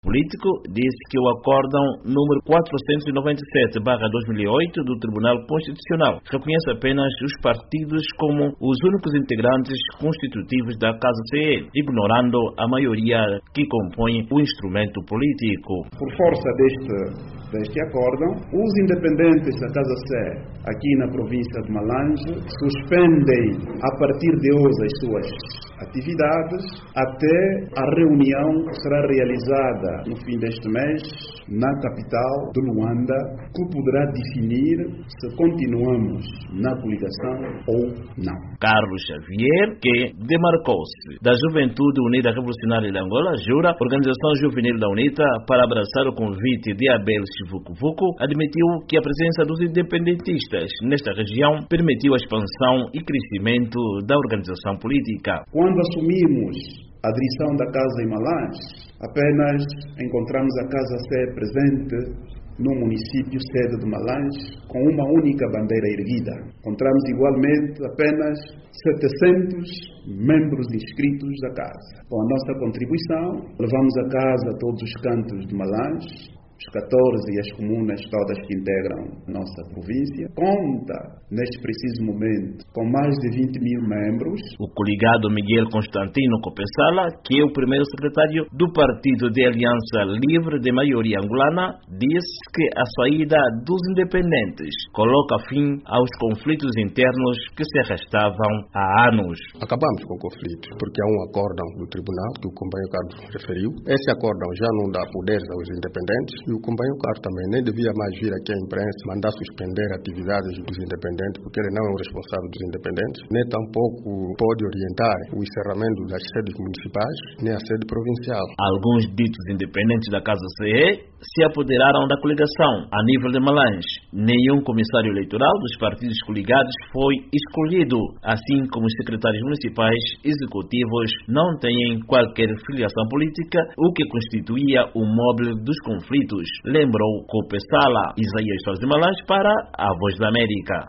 político disse que o acórdão número 497/2008 do Tribunal Constitucional reconhece apenas os partidos como os únicos integrantes constitutivos da Casa CE, ignorando a maioria que compõe o instrumento político. Por força deste acórdão, os independentes da Casa CE aqui na província de Malange suspendem a partir de hoje as suas atividades até a reunião que será realizada no fim deste mês na capital de Luanda, que poderá definir se continuamos na coligação ou não. Carlos Xavier, que demarcou-se da Juventude Unida Revolucionária de Angola, Jura, Organização Juvenil da UNITA, para abraçar o convite de Abel Chivukuvuku, admitiu que a presença dos independentistas nesta região permitiu a expansão e crescimento da organização política. Quando assumimos a direção da Casa em Malange, apenas encontramos a Casa CE presente no município sede de Malange com uma única bandeira erguida. Encontramos igualmente apenas 700 membros inscritos da Casa. Com a nossa contribuição, levamos a Casa a todos os cantos de Malange, os 14 e as comunas todas que integram a nossa província, conta, neste preciso momento, com mais de 20 mil membros. O coligado Miguel Constantino Copessala, que é o primeiro secretário do Partido de Aliança Livre de Maioria Angolana, disse que a saída dos independentes coloca fim aos conflitos internos que se arrastavam há anos. Acabamos com o conflito, porque há um acórdão do tribunal, que o companheiro Carlos referiu. Esse acórdão já não dá poderes aos independentes, e o companheiro Carlos também nem devia mais vir aqui à imprensa mandar suspender atividades dos independentes, porque ele não é o responsável dos independentes, nem tampouco pode orientar o encerramento das sedes municipais, nem a sede provincial. Alguns ditos independentes da Casa CE se apoderaram da coligação. A nível de Malange, nenhum comissário eleitoral dos partidos coligados foi escolhido, assim como os secretários municipais executivos não têm qualquer filiação política, o que constituía o móvel dos conflitos, lembrou Copessala. Isaías Soares de Malange para a Voz da América.